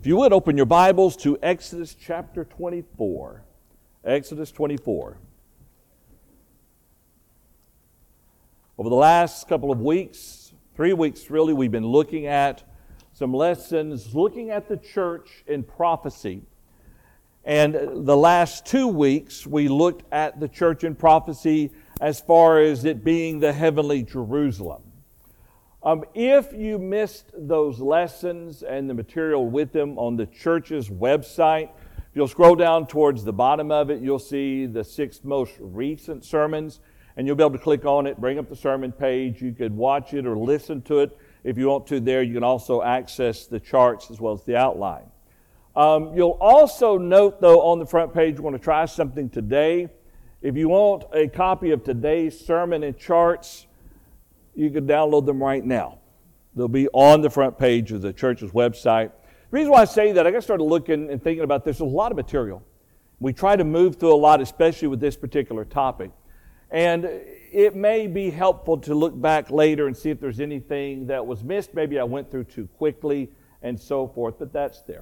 If you would, open your Bibles to Exodus chapter 24. Exodus 24. Over the last couple of weeks, 3 weeks really, we've been looking at some lessons, looking at the church in prophecy. And the last 2 weeks, we looked at the church in prophecy as far as it being the heavenly Jerusalem. If you missed those lessons and the material with them on the church's website, if you'll scroll down towards the bottom of it, you'll see the 6 most recent sermons, and you'll be able to click on it, bring up the sermon page. You could watch it or listen to it. If you want to there, you can also access the charts as well as the outline. You'll also note, though, on the front page, we're going to try something today. If you want a copy of today's sermon and charts, you can download them right now. They'll be on the front page of the church's website. The reason why I say that, I got started looking and thinking about this. There's a lot of material. We try to move through a lot, especially with this particular topic. And it may be helpful to look back later and see if there's anything that was missed. Maybe I went through too quickly and so forth, but that's there.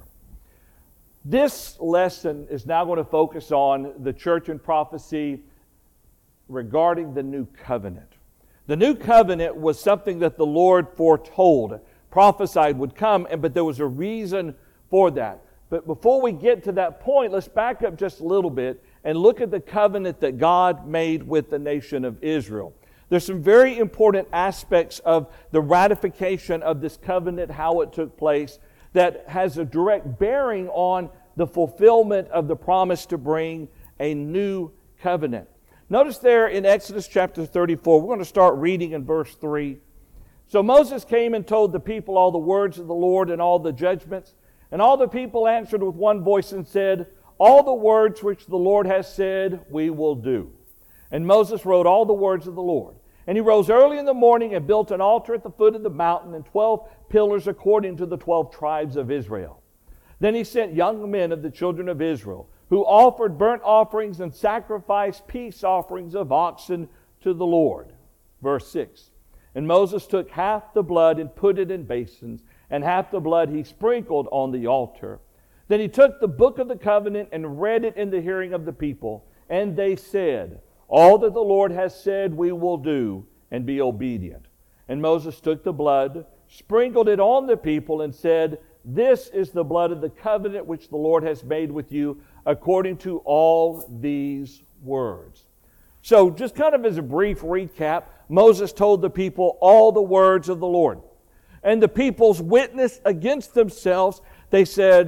This lesson is now going to focus on the church in prophecy regarding the new covenant. The new covenant was something that the Lord foretold, prophesied would come, but there was a reason for that. But before we get to that point, let's back up just a little bit and look at the covenant that God made with the nation of Israel. There's some very important aspects of the ratification of this covenant, how it took place, that has a direct bearing on the fulfillment of the promise to bring a new covenant. Notice there in Exodus chapter 34, we're going to start reading in verse 3. So Moses came and told the people all the words of the Lord and all the judgments. And all the people answered with one voice and said, all the words which the Lord has said, we will do. And Moses wrote all the words of the Lord. And he rose early in the morning and built an altar at the foot of the mountain and 12 pillars according to the 12 tribes of Israel. Then he sent young men of the children of Israel, who offered burnt offerings and sacrificed peace offerings of oxen to the Lord. Verse 6. And Moses took half the blood and put it in basins, and half the blood he sprinkled on the altar. Then he took the book of the covenant and read it in the hearing of the people. And they said, all that the Lord has said we will do, and be obedient. And Moses took the blood, sprinkled it on the people, and said, this is the blood of the covenant which the Lord has made with you, according to all these words. So just kind of as a brief recap, Moses told the people all the words of the Lord. And the people's witness against themselves, they said,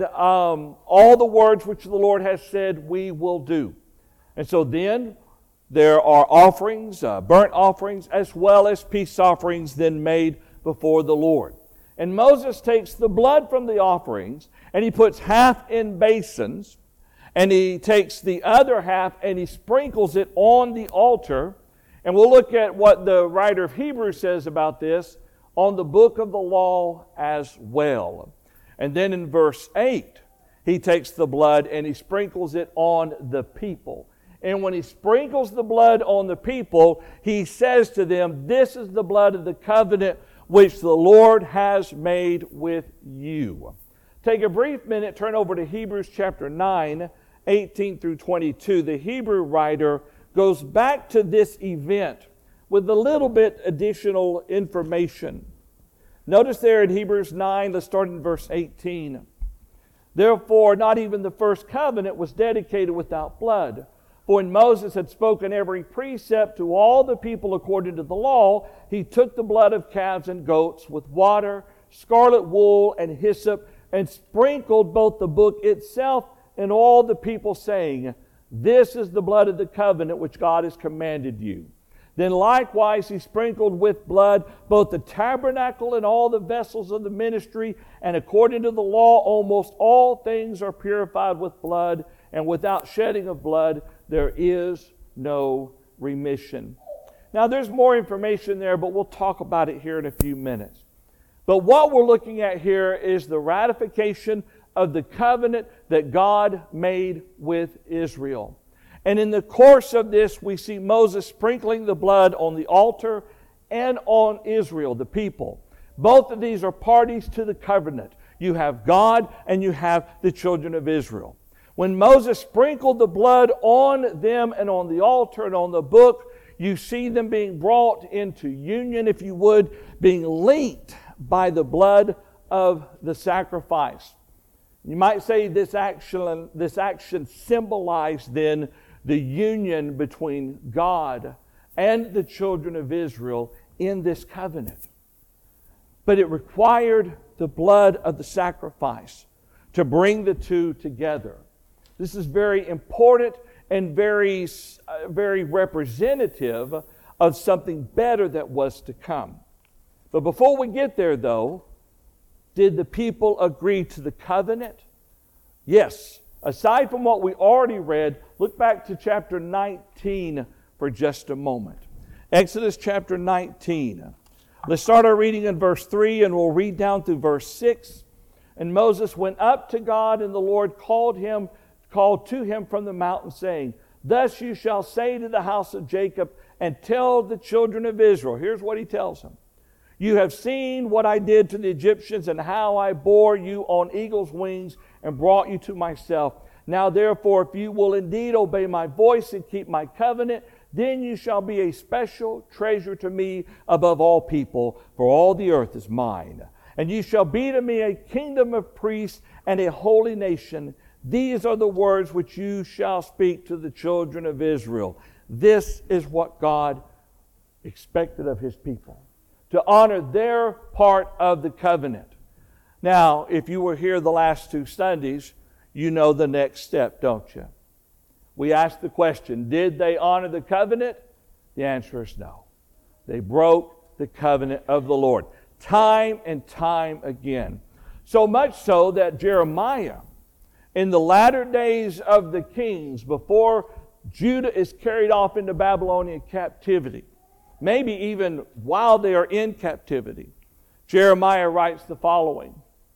all the words which the Lord has said we will do. And so then there are offerings, burnt offerings, as well as peace offerings then made before the Lord. And Moses takes the blood from the offerings and he puts half in basins, and he takes the other half and he sprinkles it on the altar. And we'll look at what the writer of Hebrews says about this on the book of the law as well. And then in verse 8, he takes the blood and he sprinkles it on the people. And when he sprinkles the blood on the people, he says to them, this is the blood of the covenant which the Lord has made with you. Take a brief minute, turn over to Hebrews chapter 9, 18 through 22. The Hebrew writer goes back to this event with a little bit additional information. Notice there in Hebrews 9, let's start in verse 18. Therefore, not even the first covenant was dedicated without blood. For when Moses had spoken every precept to all the people according to the law, he took the blood of calves and goats with water, scarlet wool, and hyssop, and sprinkled both the book itself and all the people, saying, this is the blood of the covenant which God has commanded you. Then likewise he sprinkled with blood both the tabernacle and all the vessels of the ministry, and according to the law almost all things are purified with blood, and without shedding of blood there is no remission. Now there's more information there, but we'll talk about it here in a few minutes. But what we're looking at here is the ratification of the covenant that God made with Israel. And in the course of this, we see Moses sprinkling the blood on the altar and on Israel, the people. Both of these are parties to the covenant. You have God and you have the children of Israel. When Moses sprinkled the blood on them and on the altar and on the book, you see them being brought into union, if you would, being linked by the blood of the sacrifice. You might say this action symbolized then the union between God and the children of Israel in this covenant. But it required the blood of the sacrifice to bring the two together. This is very important and very representative of something better that was to come. But before we get there, though, did the people agree to the covenant? Yes. Aside from what we already read, look back to chapter 19 for just a moment. Exodus chapter 19. Let's start our reading in verse 3, and we'll read down through verse 6. And Moses went up to God, and the Lord called to him from the mountain, saying, Thus you shall say to the house of Jacob, and tell the children of Israel. Here's what he tells them. You have seen what I did to the Egyptians, and how I bore you on eagle's wings and brought you to myself. Now therefore, if you will indeed obey my voice and keep my covenant, then you shall be a special treasure to me above all people, for all the earth is mine. And you shall be to me a kingdom of priests and a holy nation. These are the words which you shall speak to the children of Israel. This is what God expected of His people, to honor their part of the covenant. Now, if you were here the last 2 Sundays, you know the next step, don't you? We asked the question, did they honor the covenant? The answer is no. They broke the covenant of the Lord time and time again. So much so that Jeremiah, in the latter days of the kings, before Judah is carried off into Babylonian captivity, maybe even while they are in captivity, Jeremiah writes the following: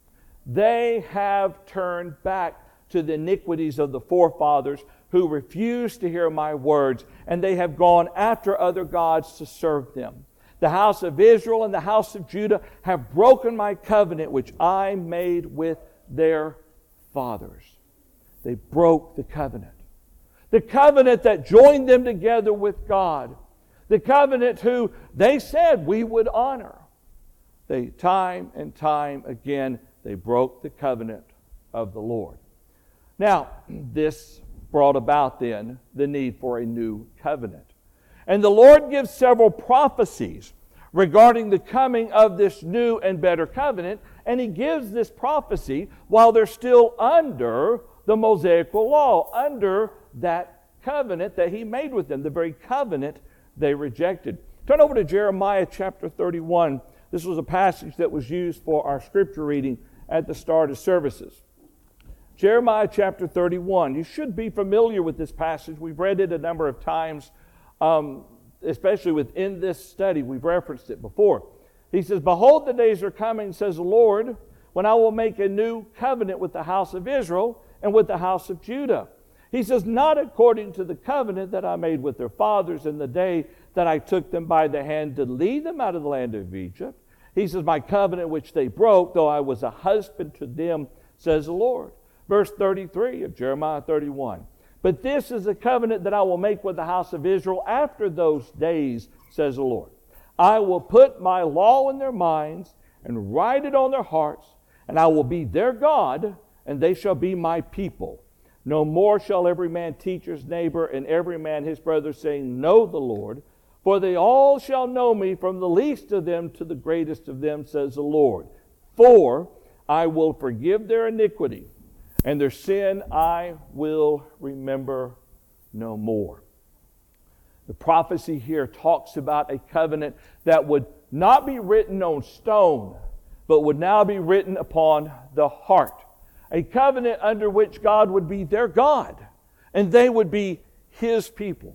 They have turned back to the iniquities of the forefathers who refused to hear my words, and they have gone after other gods to serve them. The house of Israel and the house of Judah have broken my covenant which I made with their fathers. They broke the covenant. The covenant that joined them together with God. The covenant who they said we would honor. They, time and time again, they broke the covenant of the Lord. Now, this brought about then the need for a new covenant. And the Lord gives several prophecies regarding the coming of this new and better covenant. And He gives this prophecy while they're still under the Mosaical law, under that covenant that He made with them, the very covenant they rejected. Turn over to Jeremiah chapter 31. This was a passage that was used for our scripture reading at the start of services. Jeremiah chapter 31. You should be familiar with this passage. We've read it a number of times, especially within this study. We've referenced it before. He says, Behold, the days are coming, says the Lord, when I will make a new covenant with the house of Israel and with the house of Judah. He says, not according to the covenant that I made with their fathers in the day that I took them by the hand to lead them out of the land of Egypt. He says, my covenant which they broke, though I was a husband to them, says the Lord. Verse 33 of Jeremiah 31. But this is the covenant that I will make with the house of Israel after those days, says the Lord. I will put my law in their minds and write it on their hearts, and I will be their God, and they shall be my people. No more shall every man teach his neighbor and every man his brother, saying, Know the Lord, for they all shall know me, from the least of them to the greatest of them, says the Lord. For I will forgive their iniquity, and their sin I will remember no more. The prophecy here talks about a covenant that would not be written on stone, but would now be written upon the heart. A covenant under which God would be their God, and they would be His people.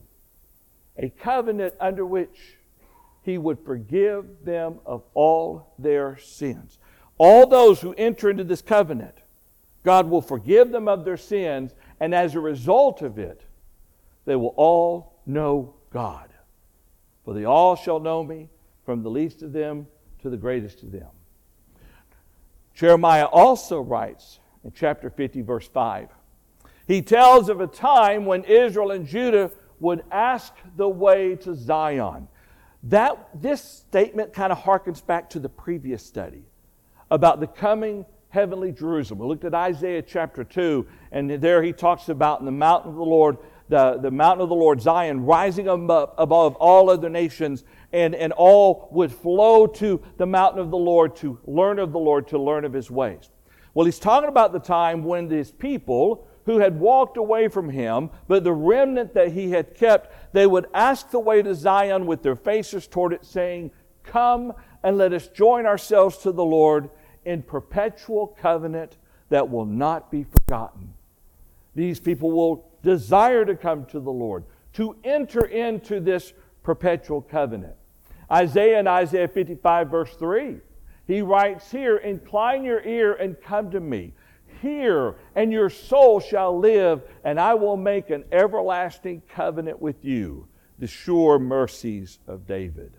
A covenant under which He would forgive them of all their sins. All those who enter into this covenant, God will forgive them of their sins, and as a result of it, they will all know God. For they all shall know me, from the least of them to the greatest of them. Jeremiah also writes in chapter 50, verse 5. He tells of a time when Israel and Judah would ask the way to Zion. This statement kind of harkens back to the previous study about the coming heavenly Jerusalem. We looked at Isaiah chapter 2, and there he talks about in the mountain of the Lord, the mountain of the Lord, Zion, rising up above all other nations, and all would flow to the mountain of the Lord to learn of the Lord, to learn of His ways. Well, he's talking about the time when these people who had walked away from Him, but the remnant that He had kept, they would ask the way to Zion with their faces toward it, saying, "Come and let us join ourselves to the Lord in perpetual covenant that will not be forgotten." These people will desire to come to the Lord, to enter into this perpetual covenant. Isaiah in Isaiah 55 verse 3, he writes here, "Incline your ear and come to me. Hear, and your soul shall live, and I will make an everlasting covenant with you, the sure mercies of David."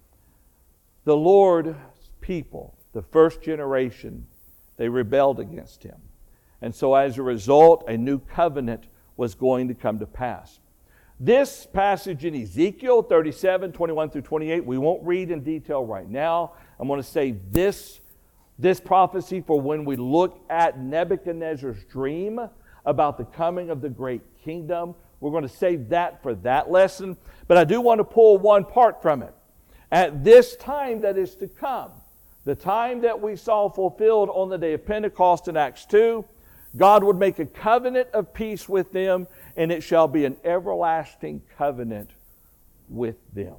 The Lord's people, the first generation, they rebelled against Him. And so as a result, a new covenant was going to come to pass. This passage in Ezekiel 37, 21 through 28, we won't read in detail right now. I'm going to save this prophecy for when we look at Nebuchadnezzar's dream about the coming of the great kingdom. We're going to save that for that lesson. But I do want to pull one part from it. At this time that is to come, the time that we saw fulfilled on the day of Pentecost in Acts 2, God would make a covenant of peace with them, and it shall be an everlasting covenant with them.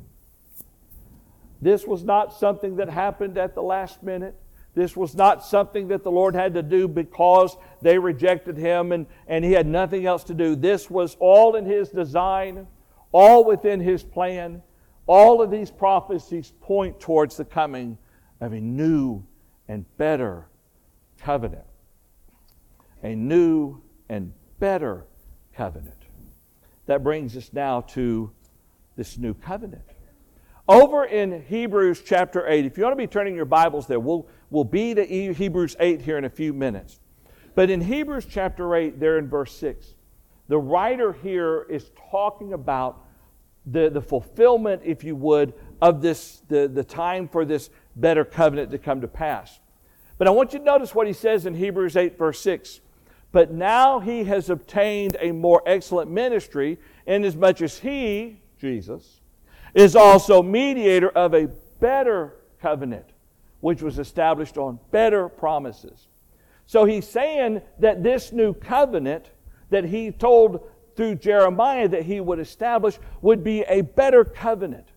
This was not something that happened at the last minute. This was not something that the Lord had to do because they rejected Him and He had nothing else to do. This was all in His design, all within His plan. All of these prophecies point towards the coming of a new and better covenant. A new and better covenant. That brings us now to this new covenant. Over in Hebrews chapter 8, if you want to be turning your Bibles there, we'll be to Hebrews 8 here in a few minutes. But in Hebrews chapter 8, there in verse 6, the writer here is talking about the fulfillment, if you would, of this the time for this better covenant to come to pass. But I want you to notice what he says in Hebrews 8, verse 6. "But now He has obtained a more excellent ministry, inasmuch as He, Jesus, is also mediator of a better covenant, which was established on better promises." So he's saying that this new covenant that He told through Jeremiah that He would establish would be a better covenant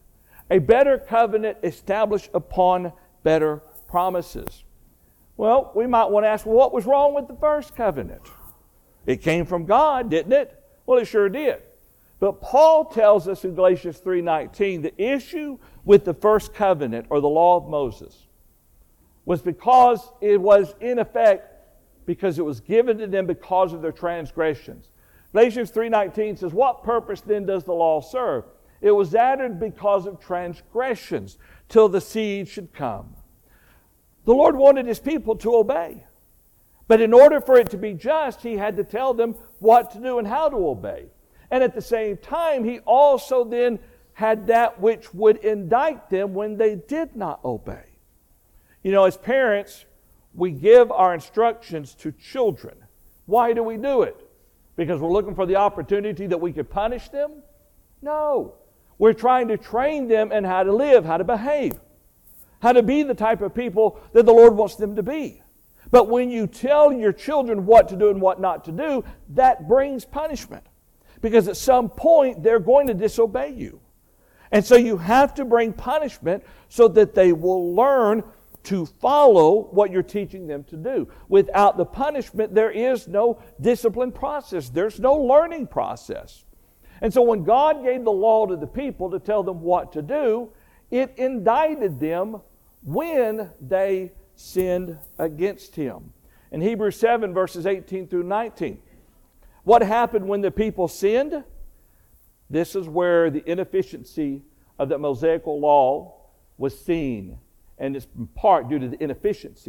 established upon better promises. Well, we might want to ask, well, what was wrong with the first covenant? It came from God, didn't it? Well, it sure did. But Paul tells us in Galatians 3:19, the issue with the first covenant, or the law of Moses, was because it was in effect, because it was given to them because of their transgressions. Galatians 3:19 says, "What purpose then does the law serve? It was added because of transgressions, till the seed should come." The Lord wanted His people to obey. But in order for it to be just, He had to tell them what to do and how to obey. And at the same time, He also then had that which would indict them when they did not obey. You know, as parents, we give our instructions to children. Why do we do it? Because we're looking for the opportunity that we could punish them? No. We're trying to train them in how to live, how to behave, how to be the type of people that the Lord wants them to be. But when you tell your children what to do and what not to do, that brings punishment. Because at some point, they're going to disobey you. And so you have to bring punishment so that they will learn to follow what you're teaching them to do. Without the punishment, there is no discipline process. There's no learning process. And so when God gave the law to the people to tell them what to do, it indicted them when they sinned against Him. In Hebrews 7, verses 18 through 19, what happened when the people sinned? This is where the inefficiency of the Mosaic law was seen. And it's in part due to the inefficiency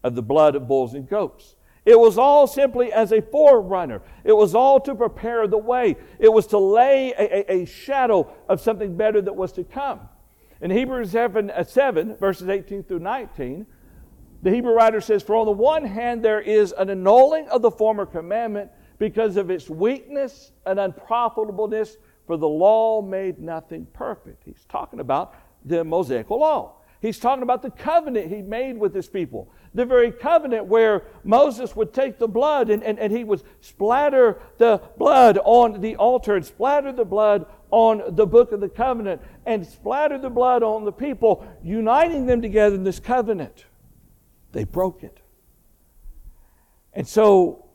of the blood of bulls and goats. It was all simply as a forerunner. It was all to prepare the way. It was to lay a shadow of something better that was to come. In Hebrews 7, verses 18 through 19, the Hebrew writer says, "For on the one hand there is an annulling of the former commandment because of its weakness and unprofitableness, for the law made nothing perfect." He's talking about the Mosaical law. He's talking about the covenant he made with his people. The very covenant where Moses would take the blood and he would splatter the blood on the altar and splatter the blood on the book of the covenant and splatter the blood on the people, uniting them together in this covenant. They broke it. And so,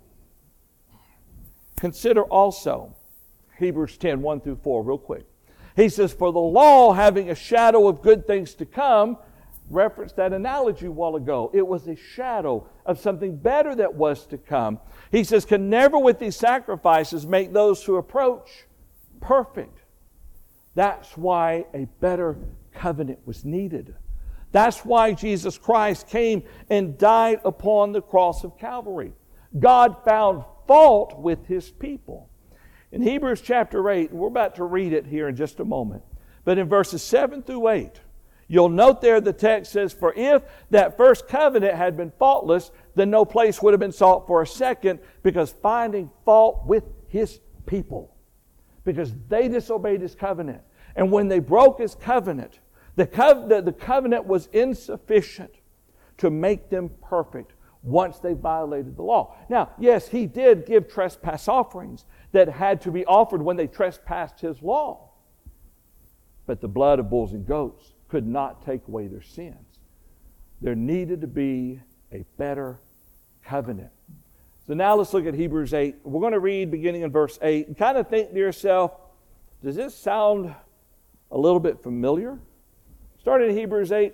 consider also Hebrews 10, 1 through 4, real quick. He says, "For the law, having a shadow of good things to come," referenced that analogy a while ago. It was a shadow of something better that was to come. He says, "can never with these sacrifices make those who approach perfect." That's why a better covenant was needed. That's why Jesus Christ came and died upon the cross of Calvary. God found fault with His people. In Hebrews chapter 8, we're about to read it here in just a moment, but in verses 7 through 8, you'll note there the text says, "For if that first covenant had been faultless, then no place would have been sought for a second, because finding fault with His people." Because they disobeyed His covenant. And when they broke His covenant, the covenant was insufficient to make them perfect once they violated the law. Now, yes, He did give trespass offerings that had to be offered when they trespassed His law. But the blood of bulls and goats could not take away their sins. There needed to be a better covenant. So now let's look at Hebrews 8. We're going to read beginning in verse 8 and kind of think to yourself, does this sound a little bit familiar? Start in Hebrews 8.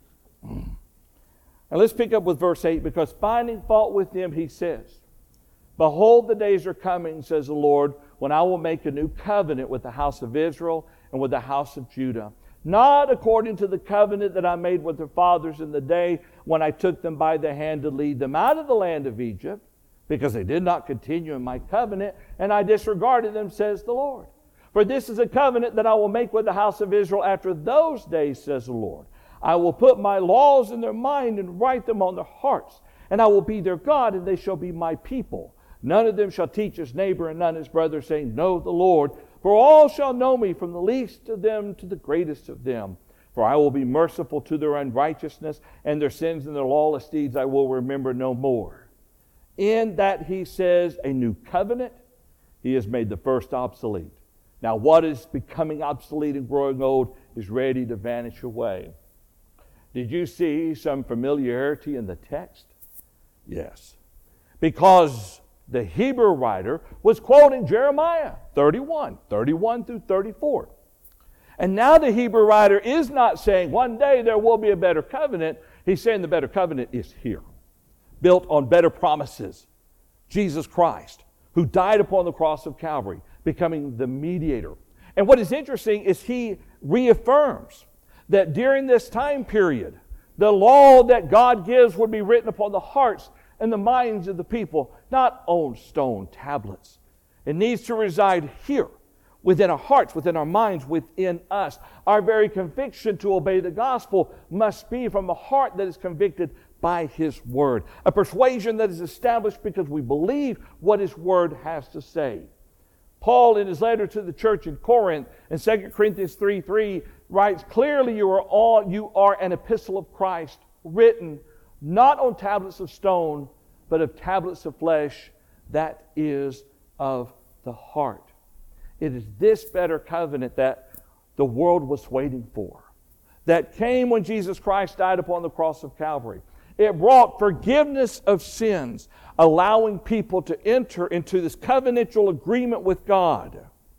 And let's pick up with verse 8, because finding fault with them, he says, "Behold, the days are coming, says the Lord, when I will make a new covenant with the house of Israel and with the house of Judah, not according to the covenant that I made with their fathers in the day when I took them by the hand to lead them out of the land of Egypt, because they did not continue in my covenant, and I disregarded them, says the Lord. For this is a covenant that I will make with the house of Israel after those days, says the Lord. I will put my laws in their mind and write them on their hearts, and I will be their God, and they shall be my people. None of them shall teach his neighbor and none his brother, saying, Know the Lord. For all shall know me, from the least of them to the greatest of them. For I will be merciful to their unrighteousness, and their sins and their lawless deeds I will remember no more." In that he says a new covenant, he has made the first obsolete. Now what is becoming obsolete and growing old is ready to vanish away. Did you see some familiarity in the text? Yes. Because the Hebrew writer was quoting Jeremiah 31 through 34. And now the Hebrew writer is not saying one day there will be a better covenant. He's saying the better covenant is here, built on better promises. Jesus Christ, who died upon the cross of Calvary, becoming the mediator. And what is interesting is he reaffirms that during this time period, the law that God gives would be written upon the hearts and the minds of the people, not on stone tablets. It needs to reside here, within our hearts, within our minds, within us. Our very conviction to obey the gospel must be from a heart that is convicted by His Word. A persuasion that is established because we believe what His Word has to say. Paul, in his letter to the church in Corinth, in 2 Corinthians 3:3, writes, "Clearly you are an epistle of Christ, written not on tablets of stone, but of tablets of flesh, that is of the heart." It is this better covenant that the world was waiting for, that came when Jesus Christ died upon the cross of Calvary. It brought forgiveness of sins, allowing people to enter into this covenantal agreement with God.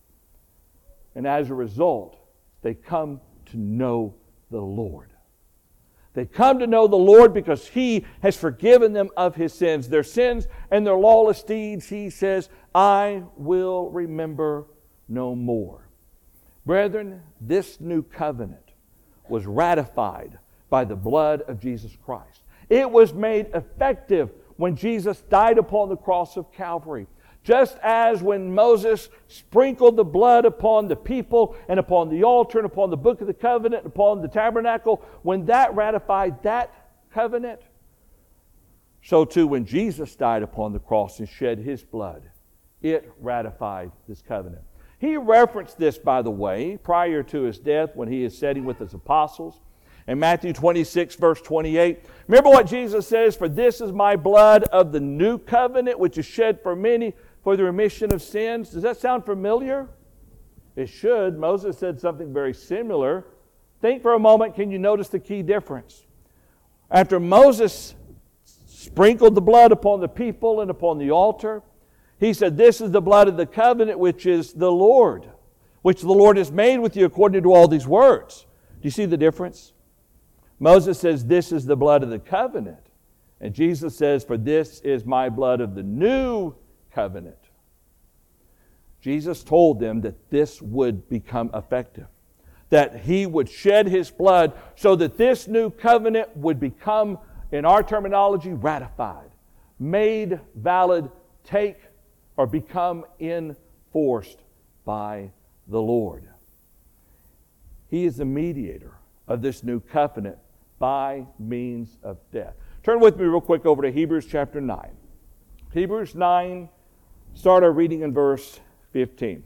And as a result, they come to know the Lord. They come to know the Lord because He has forgiven them of His sins. Their sins and their lawless deeds, He says, I will remember no more. Brethren, this new covenant was ratified by the blood of Jesus Christ. It was made effective when Jesus died upon the cross of Calvary. Just as when Moses sprinkled the blood upon the people and upon the altar and upon the book of the covenant and upon the tabernacle, when that ratified that covenant, so too when Jesus died upon the cross and shed His blood, it ratified this covenant. He referenced this, by the way, prior to His death when He is sitting with His apostles. In Matthew 26, verse 28, remember what Jesus says, "For this is my blood of the new covenant, which is shed for many for the remission of sins." Does that sound familiar? It should. Moses said something very similar. Think for a moment, can you notice the key difference? After Moses sprinkled the blood upon the people and upon the altar, he said, "This is the blood of the covenant, which is the Lord, which the Lord has made with you according to all these words." Do you see the difference? Moses says, "This is the blood of the covenant." And Jesus says, "For this is my blood of the new covenant." Jesus told them that this would become effective, that He would shed His blood so that this new covenant would become, in our terminology, ratified, made valid, take or become enforced by the Lord. He is the mediator of this new covenant by means of death. Turn with me real quick over to Hebrews chapter 9. Hebrews 9, start our reading in verse 15.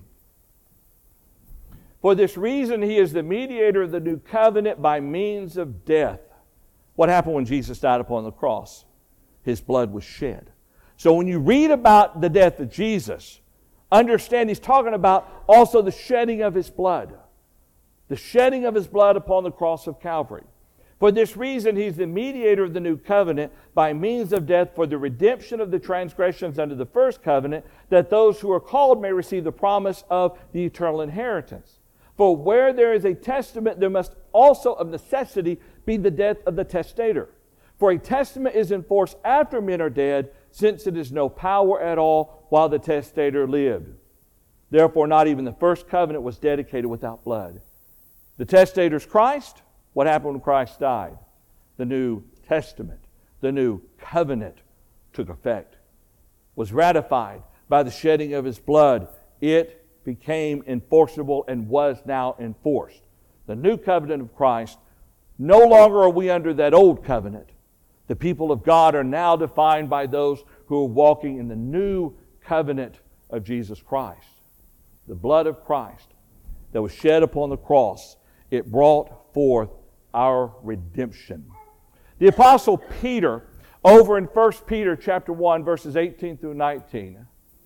"For this reason He is the mediator of the new covenant by means of death." What happened when Jesus died upon the cross? His blood was shed. So when you read about the death of Jesus, understand He's talking about also the shedding of His blood. The shedding of His blood upon the cross of Calvary. "For this reason He's the mediator of the new covenant by means of death for the redemption of the transgressions under the first covenant, that those who are called may receive the promise of the eternal inheritance. For where there is a testament, there must also of necessity be the death of the testator. For a testament is in force after men are dead, since it is no power at all while the testator lived. Therefore not even the first covenant was dedicated without blood. The testator is Christ. What happened when Christ died? The New Testament, the New Covenant took effect, was ratified by the shedding of His blood. It became enforceable and was now enforced. The New Covenant of Christ. No longer are we under that old covenant. The people of God are now defined by those who are walking in the new covenant of Jesus Christ. The blood of Christ that was shed upon the cross, it brought forth our redemption. The Apostle Peter, over in 1 Peter chapter 1, verses 18 through 19.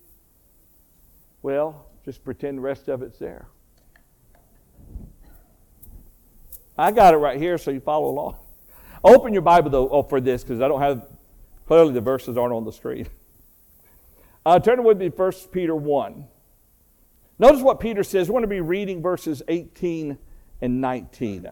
Well, just pretend the rest of it's there. I got it right here, so you follow along. Open your Bible, though, for this, because I don't have, clearly the verses aren't on the screen. Turn with me to 1 Peter 1. Notice what Peter says. We're going to be reading verses 18 and 19.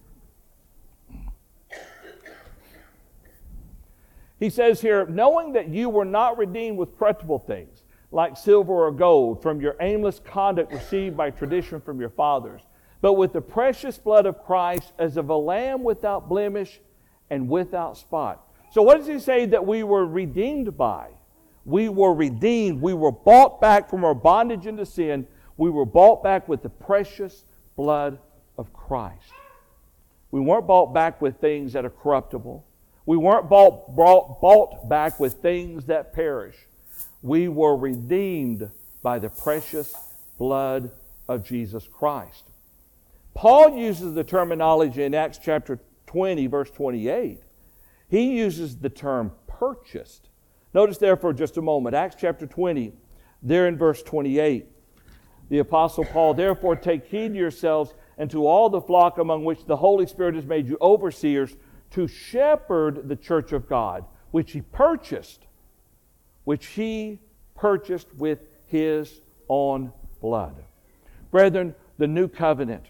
He says here, "Knowing that you were not redeemed with corruptible things, like silver or gold, from your aimless conduct received by tradition from your fathers, but with the precious blood of Christ, as of a lamb without blemish and without spot." So what does he say that we were redeemed by? We were redeemed. We were bought back from our bondage into sin. We were bought back with the precious blood of Christ. We weren't bought back with things that are corruptible. We weren't bought back with things that perish. We were redeemed by the precious blood of Jesus Christ. Paul uses the terminology in Acts chapter 20, verse 28. He uses the term purchased. Notice there for just a moment, Acts chapter 20, there in verse 28. The Apostle Paul, "Therefore take heed to yourselves and to all the flock among which the Holy Spirit has made you overseers, to shepherd the church of God, which He purchased with His own blood." Brethren, the new covenant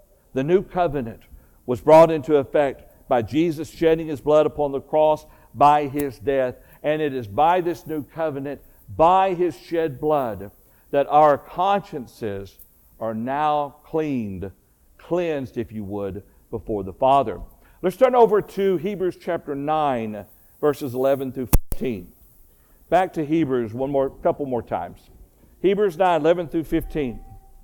was brought into effect by Jesus shedding His blood upon the cross, by His death. And it is by this new covenant, by His shed blood, that our consciences are now cleansed, if you would, before the Father. Let's turn over to Hebrews chapter 9, verses 11 through 15. Back to Hebrews couple more times. Hebrews 9, 11 through 15.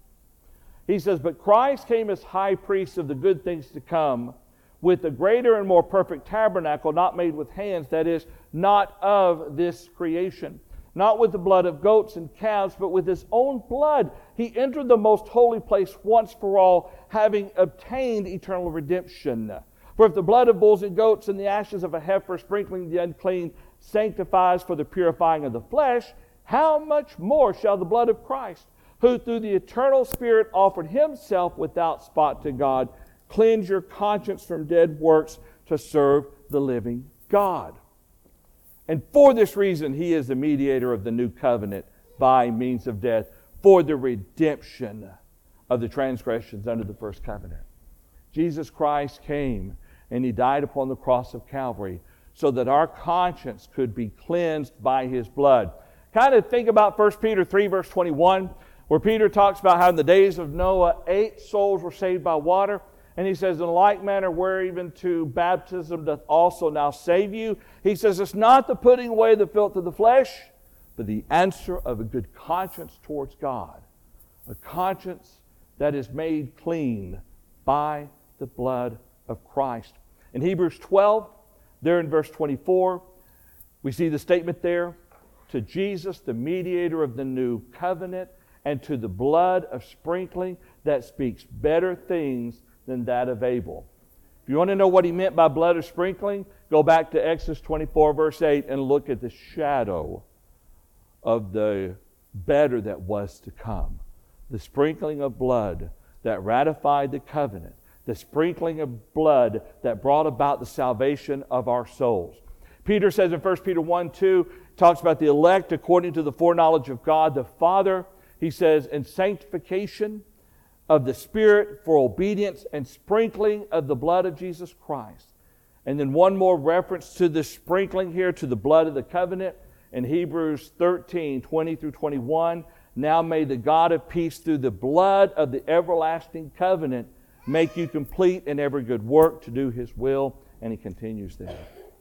He says, "But Christ came as high priest of the good things to come, with the greater and more perfect tabernacle, not made with hands, that is, not of this creation. Not with the blood of goats and calves, but with his own blood. He entered the most holy place once for all, having obtained eternal redemption. For if the blood of bulls and goats and the ashes of a heifer sprinkling the unclean sanctifies for the purifying of the flesh, how much more shall the blood of Christ, who through the eternal Spirit offered himself without spot to God, cleanse your conscience from dead works to serve the living God? And for this reason, he is the mediator of the new covenant by means of death, for the redemption of the transgressions under the first covenant." Jesus Christ came and he died upon the cross of Calvary so that our conscience could be cleansed by his blood. Kind of think about 1 Peter 3, verse 21, where Peter talks about how in the days of Noah, 8 souls were saved by water. And he says, "In like manner, where even to baptism doth also now save you." He says, it's not the putting away the filth of the flesh, but the answer of a good conscience towards God. A conscience that is made clean by the blood of Christ. In Hebrews 12, there in verse 24, we see the statement there, "To Jesus, the mediator of the new covenant, and to the blood of sprinkling that speaks better things than that of Abel." If you want to know what he meant by blood of sprinkling, go back to Exodus 24, verse 8, and look at the shadow of the better that was to come. The sprinkling of blood that ratified the covenant. The sprinkling of blood that brought about the salvation of our souls. Peter says in 1 Peter 1, 2, talks about the elect according to the foreknowledge of God the Father. He says, in sanctification of the Spirit for obedience and sprinkling of the blood of Jesus Christ. And then one more reference to the sprinkling here, to the blood of the covenant. In Hebrews 13, 20 through 21, "Now may the God of peace through the blood of the everlasting covenant make you complete in every good work to do his will." And he continues there.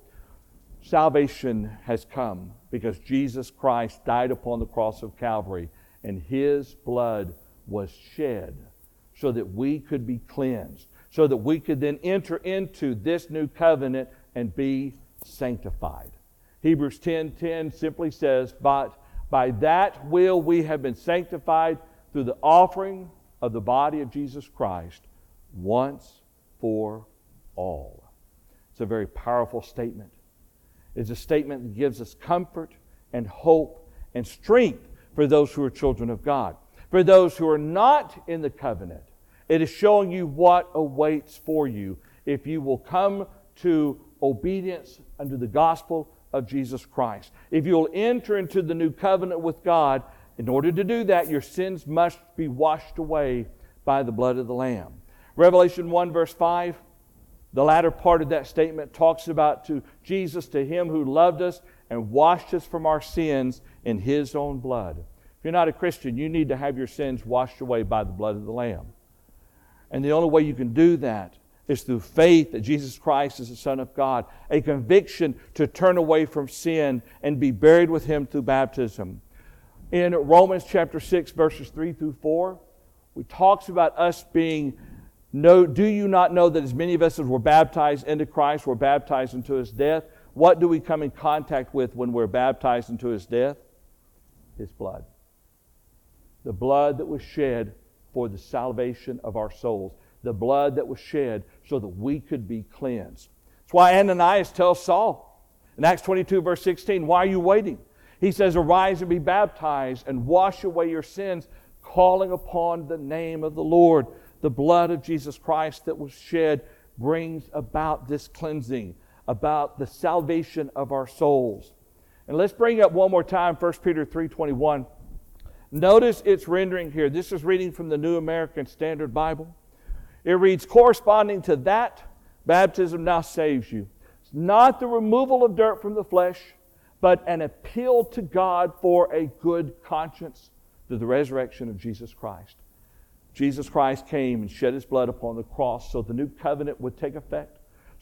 Salvation has come because Jesus Christ died upon the cross of Calvary and his blood was shed so that we could be cleansed, so that we could then enter into this new covenant and be sanctified. Hebrews 10:10 simply says, "But by that will we have been sanctified through the offering of the body of Jesus Christ once for all." It's a very powerful statement. It's a statement that gives us comfort and hope and strength for those who are children of God. For those who are not in the covenant, it is showing you what awaits for you if you will come to obedience under the gospel of Jesus Christ. If you will enter into the new covenant with God, in order to do that, your sins must be washed away by the blood of the Lamb. Revelation 1, verse 5, the latter part of that statement talks about to Jesus, to him who loved us and washed us from our sins in his own blood. If you're not a Christian, you need to have your sins washed away by the blood of the Lamb. And the only way you can do that is through faith that Jesus Christ is the Son of God, a conviction to turn away from sin and be buried with him through baptism. In Romans chapter 6, verses 3 through 4, it talks about us being, do you not know that as many of us as were baptized into Christ were baptized into his death? What do we come in contact with when we're baptized into his death? His blood. The blood that was shed for the salvation of our souls. The blood that was shed so that we could be cleansed. That's why Ananias tells Saul in Acts 22, verse 16, "Why are you waiting?" He says, "Arise and be baptized and wash away your sins, calling upon the name of the Lord." The blood of Jesus Christ that was shed brings about this cleansing, about the salvation of our souls. And let's bring up one more time 1 Peter 3:21. Notice its rendering here. This is reading from the New American Standard Bible. It reads, "Corresponding to that, baptism now saves you. It's not the removal of dirt from the flesh, but an appeal to God for a good conscience through the resurrection of Jesus Christ." Jesus Christ came and shed his blood upon the cross so the new covenant would take effect,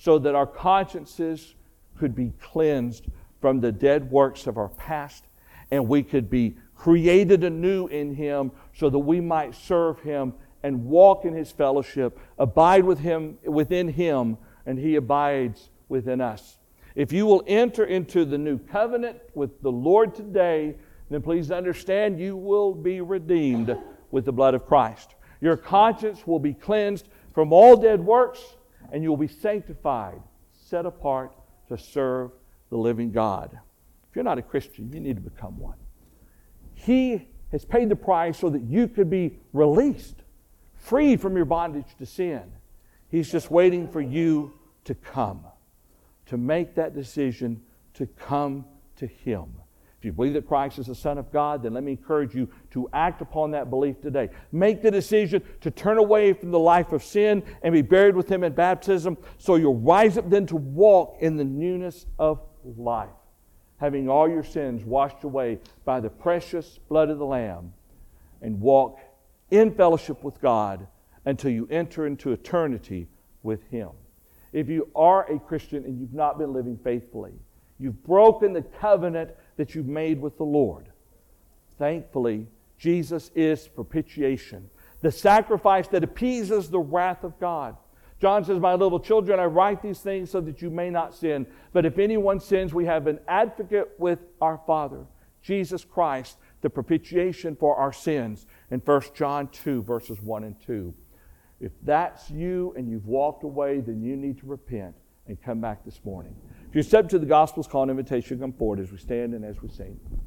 so that our consciences could be cleansed from the dead works of our past, and we could be created anew in Him so that we might serve Him and walk in His fellowship, abide with Him, within Him, and He abides within us. If you will enter into the new covenant with the Lord today, then please understand you will be redeemed with the blood of Christ. Your conscience will be cleansed from all dead works, and you will be sanctified, set apart to serve the living God. If you're not a Christian, you need to become one. He has paid the price so that you could be released, freed from your bondage to sin. He's just waiting for you to come, to make that decision to come to Him. If you believe that Christ is the Son of God, then let me encourage you to act upon that belief today. Make the decision to turn away from the life of sin and be buried with Him in baptism, so you'll rise up then to walk in the newness of life, having all your sins washed away by the precious blood of the Lamb, and walk in fellowship with God until you enter into eternity with Him. If you are a Christian and you've not been living faithfully, you've broken the covenant that you've made with the Lord, thankfully, Jesus is propitiation, the sacrifice that appeases the wrath of God. John says, "My little children, I write these things so that you may not sin. But if anyone sins, we have an advocate with our Father, Jesus Christ, the propitiation for our sins." In 1 John 2, verses 1 and 2. If that's you and you've walked away, then you need to repent and come back this morning. If you're receptive to the gospel's call and invitation, come forward as we stand and as we sing.